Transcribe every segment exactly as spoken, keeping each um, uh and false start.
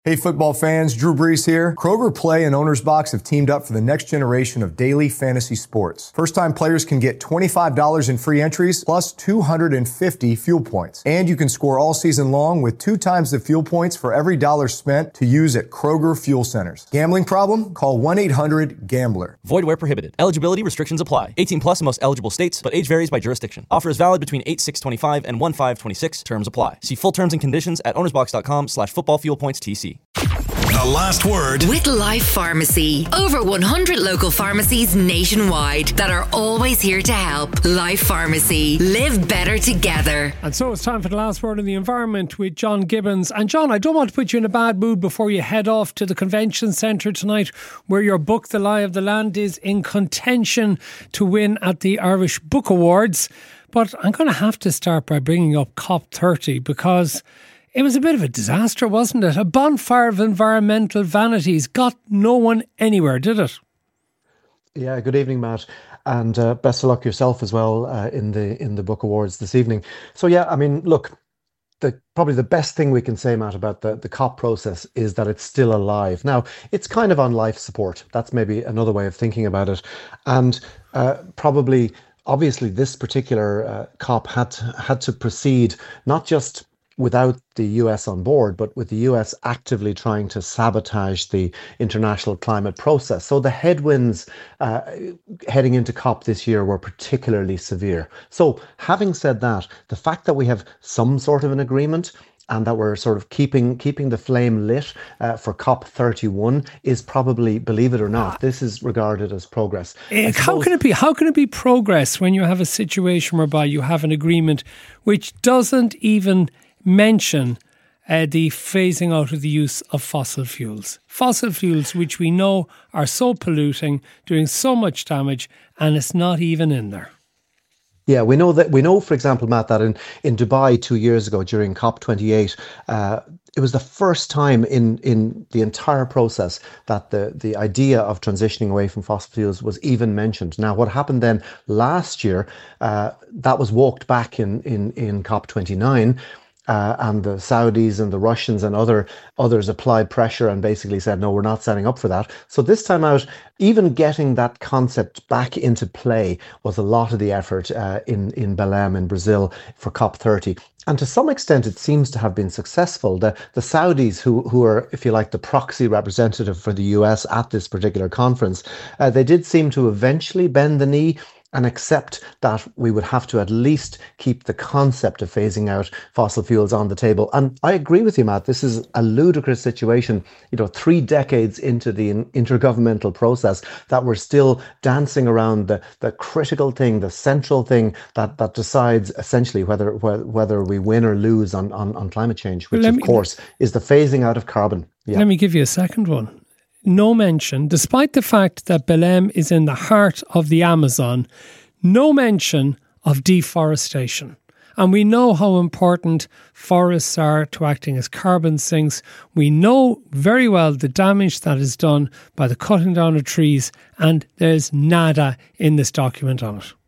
Hey football fans, Drew Brees here. Kroger Play and Owner's Box have teamed up for the next generation of daily fantasy sports. First-time players can get twenty-five dollars in free entries plus two hundred fifty fuel points. And you can score all season long with two times the fuel points for every dollar spent to use at Kroger Fuel Centers. Gambling problem? Call one eight hundred gambler. Void where prohibited. Eligibility restrictions apply. eighteen plus in most eligible states, but age varies by jurisdiction. Offer is valid between eight six twenty-five and one five twenty-six. Terms apply. See full terms and conditions at ownersbox.com slash football fuel points TC. The last word with Life Pharmacy. Over one hundred local pharmacies nationwide that are always here to help. Life Pharmacy. Live better together. And so it's time for the last word on the environment with John Gibbons. And John, I don't want to put you in a bad mood before you head off to the convention centre tonight, where your book, The Lie of the Land, is in contention to win at the Irish Book Awards. But I'm going to have to start by bringing up COP thirty, because it was a bit of a disaster, wasn't it? A bonfire of environmental vanities. Got no one anywhere, did it? Yeah, good evening, Matt. And uh, best of luck yourself as well uh, in the in the book awards this evening. So yeah, I mean, look, the probably the best thing we can say, Matt, about the, the COP process is that it's still alive. Now, it's kind of on life support. That's maybe another way of thinking about it. And uh, probably, obviously, this particular uh, COP had to, had to proceed not just without the U S on board, but with the U S actively trying to sabotage the international climate process. So the headwinds uh, heading into COP this year were particularly severe. So having said that, the fact that we have some sort of an agreement and that we're sort of keeping keeping the flame lit uh, for COP thirty-one is probably, believe it or not, this is regarded as progress. Uh, how can it be? How can it be progress when you have a situation whereby you have an agreement which doesn't even mention uh, the phasing out of the use of fossil fuels. Fossil fuels, which we know are so polluting, doing so much damage, and it's not even in there. Yeah, we know that. We know, for example, Matt, that in, in Dubai two years ago during COP twenty-eight, uh, it was the first time in, in the entire process that the, the idea of transitioning away from fossil fuels was even mentioned. Now, what happened then last year, uh, that was walked back in, in, in COP twenty-nine. Uh, and the Saudis and the Russians and other others applied pressure and basically said, no, we're not setting up for that. So this time out, even getting that concept back into play was a lot of the effort uh, in, in Belém in Brazil for COP thirty. And to some extent, it seems to have been successful. The, the Saudis, who, who are, if you like, the proxy representative for the U S at this particular conference, uh, they did seem to eventually bend the knee and accept that we would have to at least keep the concept of phasing out fossil fuels on the table. And I agree with you, Matt. This is a ludicrous situation, you know, three decades into the intergovernmental process, that we're still dancing around the, the critical thing, the central thing that, that decides essentially whether whether we win or lose on, on, on climate change, which, of me, course, is the phasing out of carbon. Yeah. Let me give you a second one. No mention, despite the fact that Belém is in the heart of the Amazon, no mention of deforestation. And we know how important forests are to acting as carbon sinks. We know very well the damage that is done by the cutting down of trees, and there's nada in this document on it.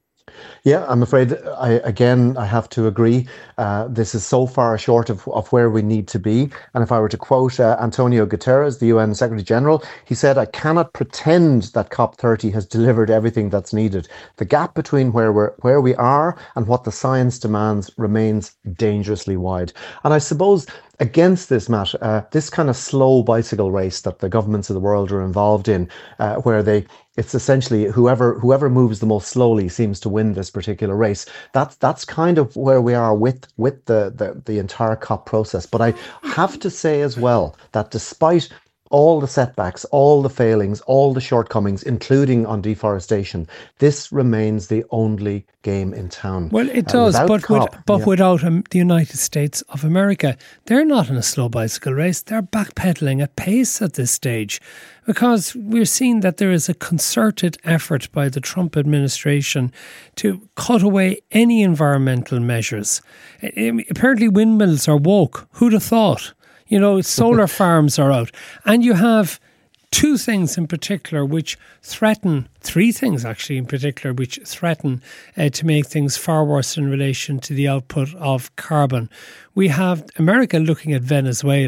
Yeah, I'm afraid, I, again, I have to agree. Uh, this is so far short of, of where we need to be. And if I were to quote uh, Antonio Guterres, the U N Secretary General, he said, I cannot pretend that COP thirty has delivered everything that's needed. The gap between where, we're, where we are and what the science demands remains dangerously wide. And I suppose against this, Matt, uh, this kind of slow bicycle race that the governments of the world are involved in, uh, where they it's essentially whoever whoever moves the most slowly seems to win this particular race. That's that's kind of where we are with with the, the, the entire COP process. But I have to say as well that despite all the setbacks, all the failings, all the shortcomings, including on deforestation, this remains the only game in town. Well, it does, uh, but COP, with, but yeah. without um, the United States of America, they're not in a slow bicycle race. They're backpedaling at pace at this stage, because we're seeing that there is a concerted effort by the Trump administration to cut away any environmental measures. Apparently windmills are woke. Who'd have thought? You know, solar farms are out. And you have two things in particular which threaten, three things actually in particular, which threaten uh, to make things far worse in relation to the output of carbon. We have America looking at Venezuela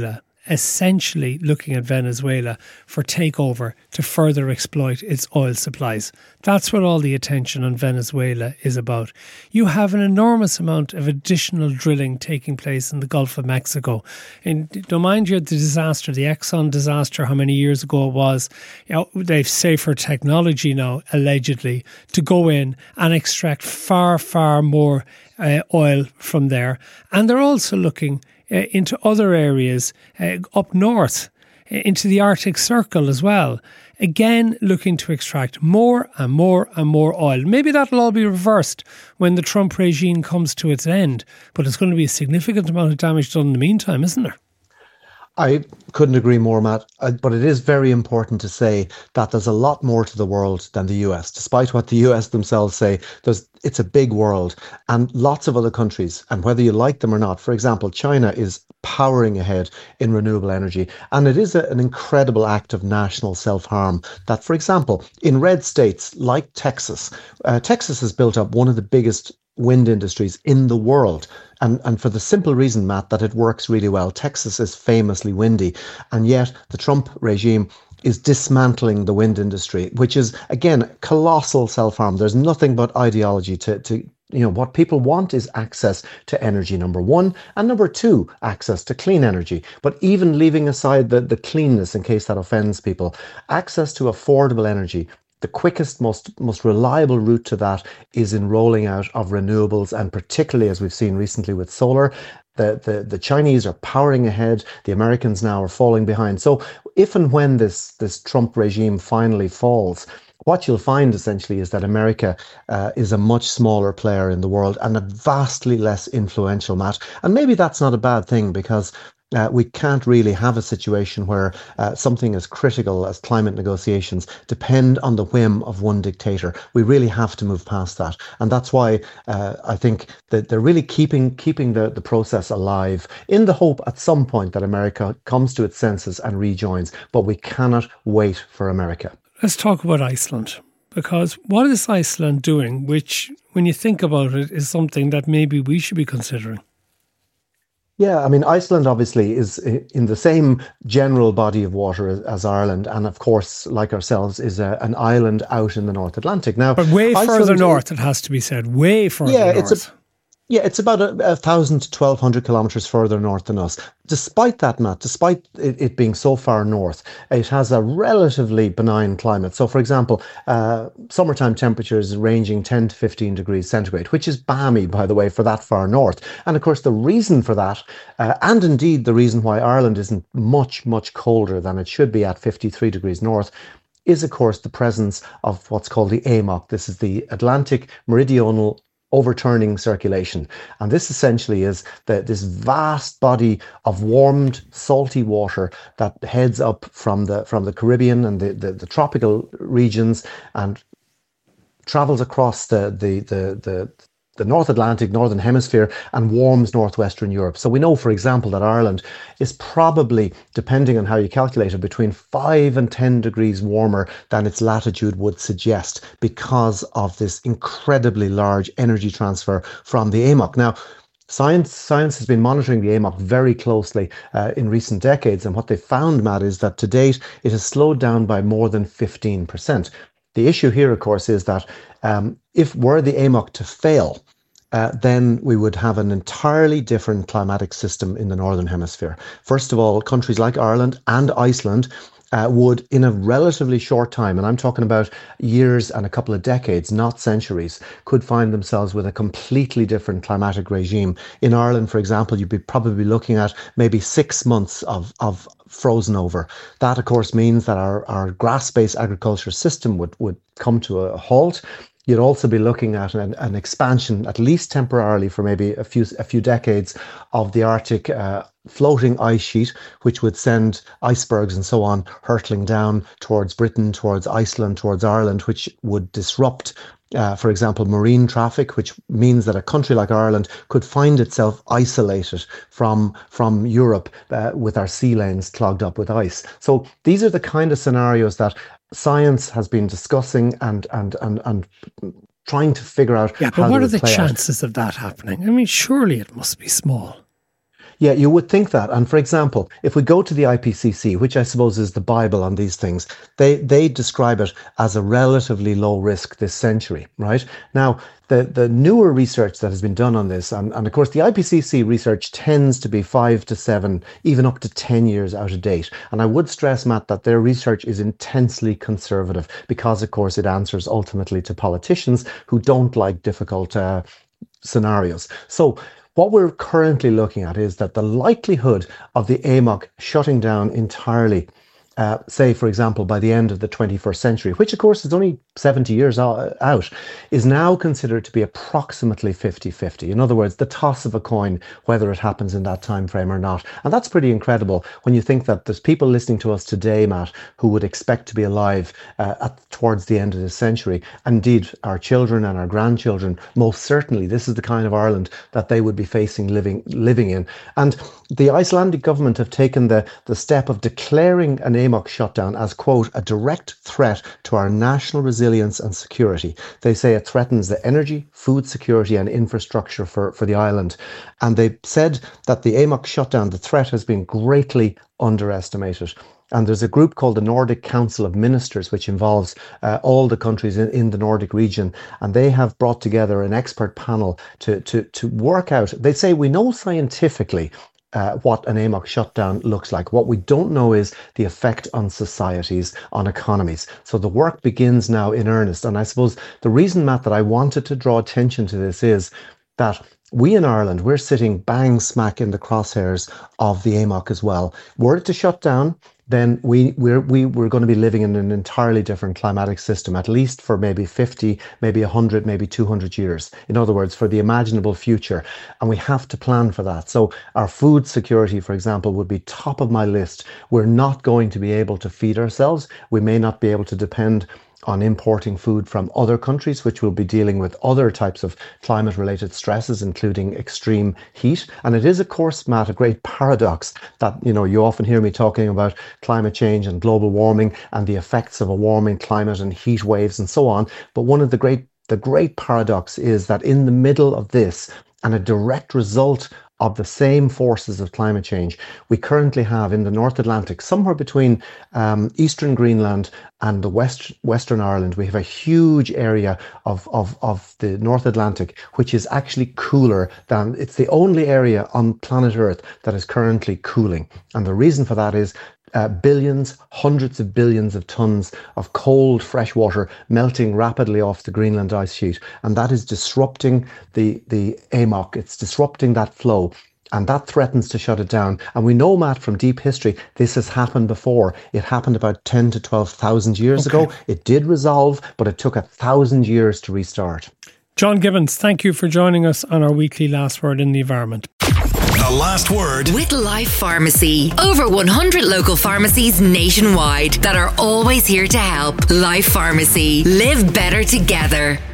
essentially looking at Venezuela for takeover to further exploit its oil supplies. That's what all the attention on Venezuela is about. You have an enormous amount of additional drilling taking place in the Gulf of Mexico. And don't mind you, the disaster, the Exxon disaster, how many years ago it was, you know, they've safer technology now, allegedly, to go in and extract far, far more uh, oil from there. And they're also looking Uh, into other areas uh, up north, uh, into the Arctic Circle as well. Again, looking to extract more and more and more oil. Maybe that'll all be reversed when the Trump regime comes to its end, but it's going to be a significant amount of damage done in the meantime, isn't there? I couldn't agree more, Matt. Uh, but it is very important to say that there's a lot more to the world than the U S. Despite what the U S themselves say, there's it's a big world and lots of other countries. And whether you like them or not, for example, China is powering ahead in renewable energy. And it is a, an incredible act of national self-harm that, for example, in red states like Texas, uh, Texas has built up one of the biggest wind industries in the world. And, and for the simple reason, Matt, that it works really well. Texas is famously windy. And yet the Trump regime is dismantling the wind industry, which is, again, colossal self-harm. There's nothing but ideology to, to you know, what people want is access to energy, number one, and number two, access to clean energy. But even leaving aside the, the cleanness, in case that offends people, access to affordable energy, the quickest, most most reliable route to that is in rolling out of renewables, and particularly, as we've seen recently with solar, the, the, the Chinese are powering ahead. The Americans now are falling behind. So if and when this, this Trump regime finally falls, what you'll find essentially is that America uh, is a much smaller player in the world and a vastly less influential, Matt. And maybe that's not a bad thing, because Uh, we can't really have a situation where uh, something as critical as climate negotiations depend on the whim of one dictator. We really have to move past that. And that's why uh, I think that they're really keeping keeping the, the process alive in the hope at some point that America comes to its senses and rejoins. But we cannot wait for America. Let's talk about Iceland. Because what is Iceland doing, which, when you think about it, is something that maybe we should be considering? Yeah, I mean, Iceland obviously is in the same general body of water as, as Ireland, and of course, like ourselves, is a, an island out in the North Atlantic. Now, but way Iceland, further north, it has to be said, way further yeah, north. It's a, yeah, it's about a, a thousand to twelve hundred kilometres further north than us. Despite that, Matt, despite it, it being so far north, it has a relatively benign climate. So, for example, uh, summertime temperatures ranging ten to fifteen degrees centigrade, which is balmy, by the way, for that far north. And of course, the reason for that, uh, and indeed the reason why Ireland isn't much, much colder than it should be at fifty-three degrees north, is, of course, the presence of what's called the A M O C. This is the Atlantic Meridional Overturning Circulation. And this essentially is the, this vast body of warmed, salty water that heads up from the from the Caribbean and the, the, the tropical regions and travels across the the the the the North Atlantic, Northern Hemisphere, and warms northwestern Europe. So we know, for example, that Ireland is probably, depending on how you calculate it, between five and ten degrees warmer than its latitude would suggest, because of this incredibly large energy transfer from the A M O C. Now, Science science has been monitoring the A M O C very closely uh, in recent decades, and what they found, Matt, is that to date it has slowed down by more than fifteen percent. The issue here, of course, is that um, if were the A M O C to fail, uh, then we would have an entirely different climatic system in the Northern Hemisphere. First of all, countries like Ireland and Iceland uh, would, in a relatively short time, and I'm talking about years and a couple of decades, not centuries, could find themselves with a completely different climatic regime. In Ireland, for example, you'd be probably looking at maybe six months of, of frozen over. That, of course, means that our, our grass-based agriculture system would, would come to a halt. You'd also be looking at an, an expansion, at least temporarily, for maybe a few a few decades, of the Arctic uh, floating ice sheet, which would send icebergs and so on hurtling down towards Britain, towards Iceland, towards Ireland, which would disrupt, uh, for example, marine traffic, which means that a country like Ireland could find itself isolated from, from Europe uh, with our sea lanes clogged up with ice. So these are the kind of scenarios that science has been discussing and and and and trying to figure out. Yeah, but how what to are the play chances out. of that happening? I mean, surely it must be small. Yeah, you would think that. And for example, if we go to the I P C C, which I suppose is the Bible on these things, they, they describe it as a relatively low risk this century, right? Now, the, the newer research that has been done on this, and, and of course the I P C C research tends to be five to seven, even up to ten years out of date. And I would stress, Matt, that their research is intensely conservative because, of course, it answers ultimately to politicians who don't like difficult uh, scenarios. So what we're currently looking at is that the likelihood of the A M O C shutting down entirely, uh, say, for example, by the end of the twenty-first century, which of course is only seventy years out, is now considered to be approximately fifty-fifty. In other words, the toss of a coin, whether it happens in that time frame or not. And that's pretty incredible when you think that there's people listening to us today, Matt, who would expect to be alive uh, at, towards the end of this century. Indeed, our children and our grandchildren, most certainly, this is the kind of Ireland that they would be facing living living in. And the Icelandic government have taken the, the step of declaring an A M O C shutdown as, quote, a direct threat to our national resilience resilience and security. They say it threatens the energy, food security and infrastructure for, for the island. And they said that the A M O C shutdown, the threat has been greatly underestimated. And there's a group called the Nordic Council of Ministers, which involves uh, all the countries in, in the Nordic region. And they have brought together an expert panel to, to, to work out. They say we know scientifically Uh, what an A M O C shutdown looks like. What we don't know is the effect on societies, on economies. So the work begins now in earnest. And I suppose the reason, Matt, that I wanted to draw attention to this is that we in Ireland, we're sitting bang smack in the crosshairs of the A M O C as well. Were it to shut down, then we, we're, we, we're going to be living in an entirely different climatic system, at least for maybe fifty, maybe one hundred, maybe two hundred years. In other words, for the imaginable future. And we have to plan for that. So our food security, for example, would be top of my list. We're not going to be able to feed ourselves. We may not be able to depend on importing food from other countries, which will be dealing with other types of climate-related stresses, including extreme heat. And it is, of course, Matt, a great paradox that, you know, you often hear me talking about climate change and global warming and the effects of a warming climate and heat waves and so on. But one of the great, the great paradox is that in the middle of this, and a direct result of the same forces of climate change, we currently have in the North Atlantic, somewhere between um, eastern Greenland and the west Western Ireland, we have a huge area of, of, of the North Atlantic, which is actually cooler than, it's the only area on planet Earth that is currently cooling. And the reason for that is Uh, billions, hundreds of billions of tons of cold fresh water melting rapidly off the Greenland ice sheet. And that is disrupting the, the A M O C. It's disrupting that flow. And that threatens to shut it down. And we know, Matt, from deep history, this has happened before. It happened about ten to twelve thousand years okay. ago. It did resolve, but it took a thousand years to restart. John Gibbons, thank you for joining us on our weekly Last Word in the Environment. The Last Word with Life Pharmacy. Over one hundred local pharmacies nationwide that are always here to help. Life Pharmacy. Live better together.